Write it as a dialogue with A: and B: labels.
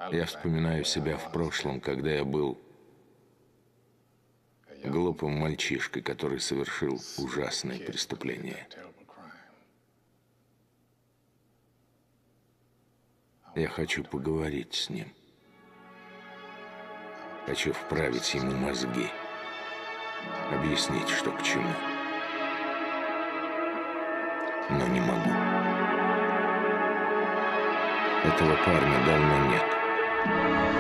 A: Я вспоминаю себя в прошлом, когда я был глупым мальчишкой, который совершил ужасное преступление. Я хочу поговорить с ним. Хочу вправить ему мозги, объяснить, что к чему. Но не могу. Этого парня давно нет.